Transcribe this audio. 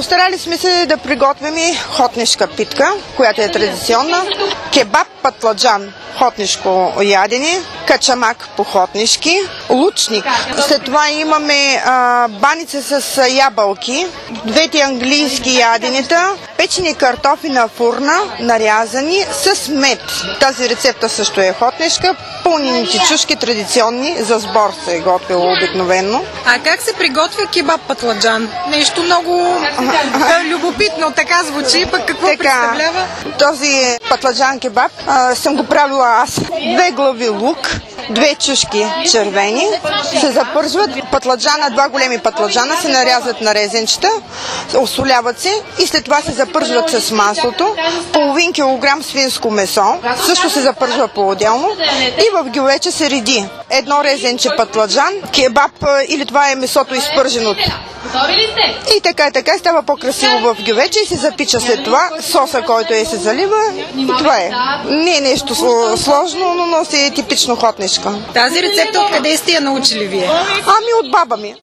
Постарали сме се да приготвим и хотнишка питка, която е традиционна, кебаб патладжан, хотнишко ядене, качамак по хотнишки, лучник. След това имаме баница с ябълки, двете английски яденета, печени картофи на фурна, нарязани с мед. Тази рецепта също е хотнишка. Пълнените чушки традиционни, за сбор се е готвило обикновено. А как се приготвя кебаб патладжан? Нещо много любопитно, така звучи, пък какво представлява? Този патладжан кебаб съм го правила аз. 2 глави лук, 2 чушки червени се запържват. Патладжана, 2 големи патладжана се нарязват на резенчета, осоляват се и след това се запържват с маслото. Половин килограм свинско месо също се запържва по-отделно и в гювече се реди 1 резенче патладжан, кебаб или това е месото изпържено. И така става по-красиво в гювече и се запича след това соса, който се залива. И това е. Не е нещо сложно, но носи типично хотнишка. Тази рецепта откъде сте я научили вие? Ами от баба ми.